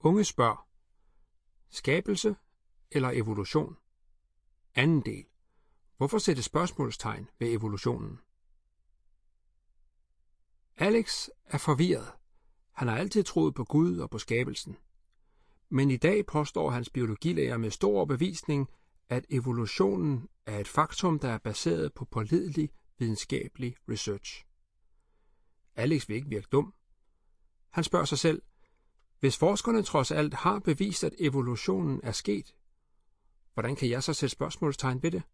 Unge spørger: skabelse eller evolution? Anden del: hvorfor sætte spørgsmålstegn ved evolutionen? Alex er forvirret. Han har altid troet på Gud og på skabelsen. Men i dag påstår hans biologilærer med stor overbevisning, at evolutionen er et faktum, der er baseret på pålidelig videnskabelig research. Alex vil ikke virke dum. Han spørger sig selv: hvis forskerne trods alt har bevist, at evolutionen er sket, hvordan kan jeg så sætte spørgsmålstegn ved det?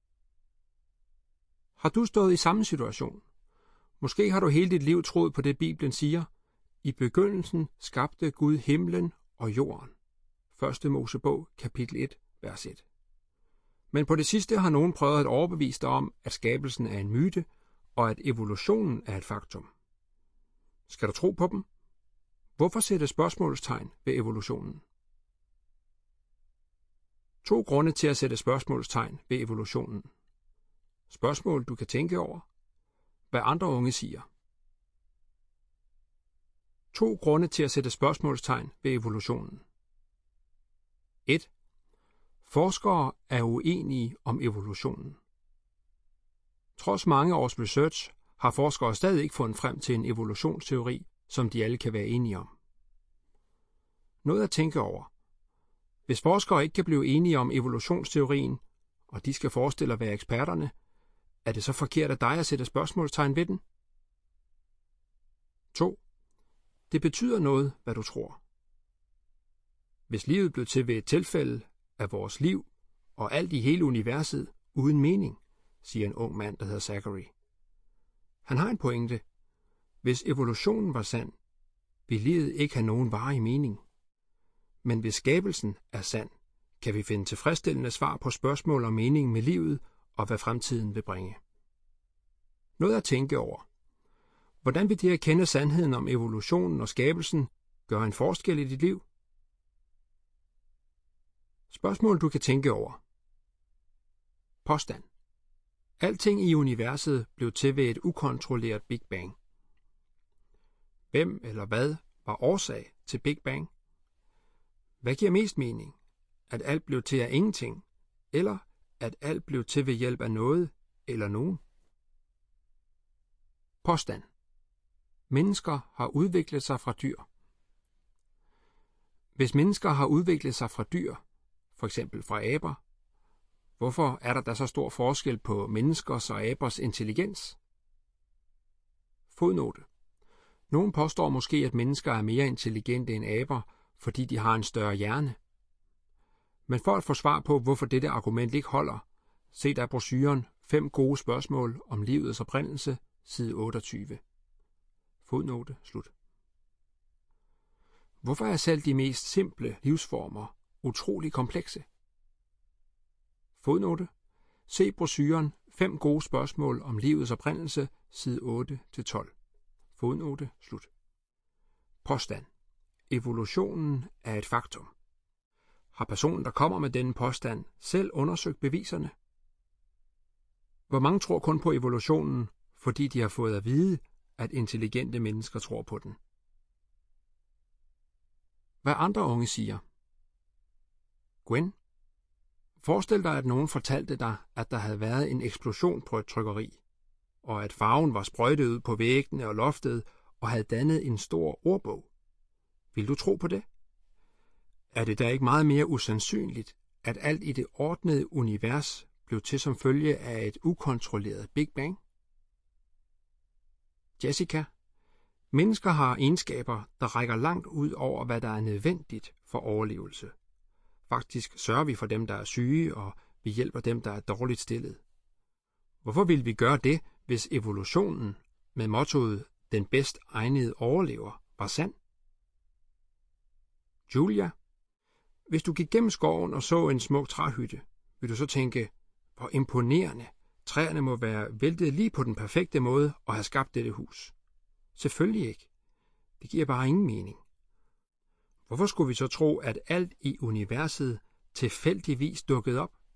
Har du stået i samme situation? Måske har du hele dit liv troet på det, Bibelen siger: i begyndelsen skabte Gud himlen og jorden. 1. Mosebog, kapitel 1, vers 1. Men på det sidste har nogen prøvet at overbevise dig om, at skabelsen er en myte, og at evolutionen er et faktum. Skal du tro på dem? Hvorfor sætte spørgsmålstegn ved evolutionen? 2 grunde til at sætte spørgsmålstegn ved evolutionen. Spørgsmål, du kan tænke over. Hvad andre unge siger. 2 grunde til at sætte spørgsmålstegn ved evolutionen. 1. Forskere er uenige om evolutionen. Trods mange års research har forskere stadig ikke fundet frem til en evolutionsteori, som de alle kan være enige om. Noget at tænke over. Hvis forskere ikke kan blive enige om evolutionsteorien, og de skal forestille at være eksperterne, er det så forkert af dig at sætte spørgsmålstegn ved den? 2. Det betyder noget, hvad du tror. Hvis livet blev til ved et tilfælde af vores liv og alt i hele universet uden mening, siger en ung mand, der hedder Zachary. Han har en pointe. Hvis evolutionen var sand, vil livet ikke have nogen varig mening. Men hvis skabelsen er sand, kan vi finde tilfredsstillende svar på spørgsmål om mening med livet og hvad fremtiden vil bringe. Noget at tænke over. Hvordan vil det at kende sandheden om evolutionen og skabelsen gøre en forskel i dit liv? Spørgsmål, du kan tænke over. Påstand. Alting i universet blev til ved et ukontrolleret Big Bang. Hvem eller hvad var årsag til Big Bang? Hvad giver mest mening? At alt blev til af ingenting, eller at alt blev til ved hjælp af noget eller nogen? Påstand. Mennesker har udviklet sig fra dyr. Hvis mennesker har udviklet sig fra dyr, for eksempel fra aber, hvorfor er der så stor forskel på menneskers og abers intelligens? Fodnote. Nogen påstår måske, at mennesker er mere intelligente end aber, fordi de har en større hjerne. Men for at få svar på, hvorfor dette argument ikke holder, se der brochuren 5 gode spørgsmål om livets oprindelse, side 28. Fodnote slut. Hvorfor er selv de mest simple livsformer utrolig komplekse? Fodnote. Se brochuren 5 gode spørgsmål om livets oprindelse, side 8-12. Fodnote slut. Påstand. Evolutionen er et faktum. Har personen, der kommer med denne påstand, selv undersøgt beviserne? Hvor mange tror kun på evolutionen, fordi de har fået at vide, at intelligente mennesker tror på den? Hvad andre unge siger. Gwen? Forestil dig, at nogen fortalte dig, at der havde været en eksplosion på et trykkeri, og at farven var sprøjtet ud på væggene og loftet og havde dannet en stor ordbog. Vil du tro på det? Er det da ikke meget mere usandsynligt, at alt i det ordnede univers blev til som følge af et ukontrolleret Big Bang? Jessica? Mennesker har egenskaber, der rækker langt ud over, hvad der er nødvendigt for overlevelse. Faktisk sørger vi for dem, der er syge, og vi hjælper dem, der er dårligt stillet. Hvorfor ville vi gøre det, hvis evolutionen med mottoet "den bedst egnede overlever" var sand? Julia? Hvis du gik gennem skoven og så en smuk træhytte, vil du så tænke, hvor imponerende, træerne må være væltet lige på den perfekte måde og have skabt dette hus. Selvfølgelig ikke. Det giver bare ingen mening. Hvorfor skulle vi så tro, at alt i universet tilfældigvis dukkede op?